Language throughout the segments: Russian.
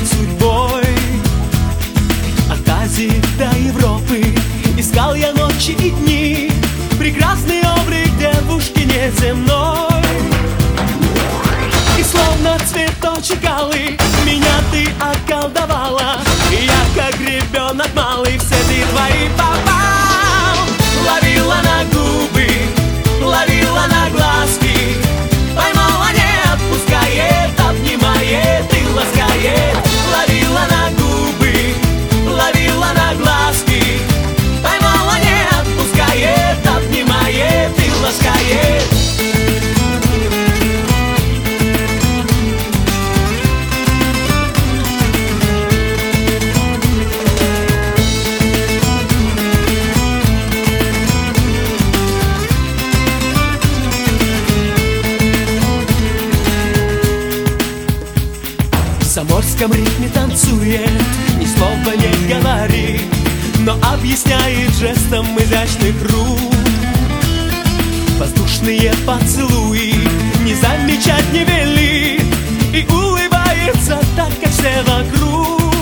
над судьбой. От Азии до Европы искал я ночи и дни, прекрасный облик девушки неземной. И словно цветочек алый меня ты околдовала, и я, как ребенок малый, в сети твои попал. Ловила на губы, ловила на глазки, поймала, не отпускает, обнимает и ласкает. Ловила на губы, ловила на глазки, поймала, не отпускает, обнимает и ласкает. В заморском ритме танцует, ни слова не говорит, но объясняет жестом изящных рук. Воздушные поцелуи не замечать не велит, и улыбается так, как все вокруг.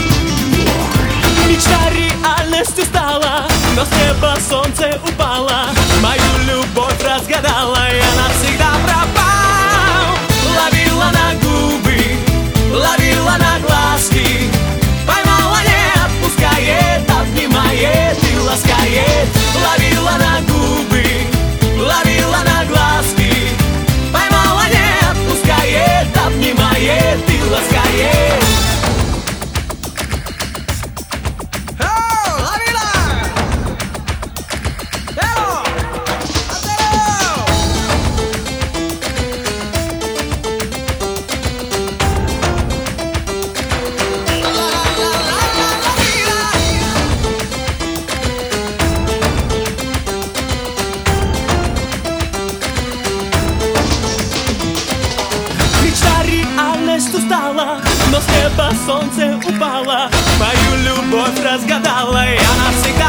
Мечта реальностью стала, но с неба солнце упало, мою любовь разгадала, и она всегда пропала. Ловила на губы, ловила на глазки, поймала, не отпускает, обнимает и ласкает. Ловила на губы, ловила на глазки, поймала, не отпускает, обнимает и ласкает. Устала, но с неба солнце упало, мою любовь разгадала, и она всегда